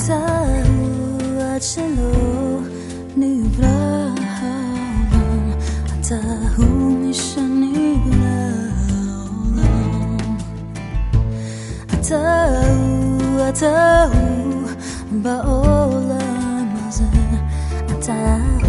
שלו נברא העולם, אתה הוא מי שנברא העולם, אתה הוא בעולם הזה, אתה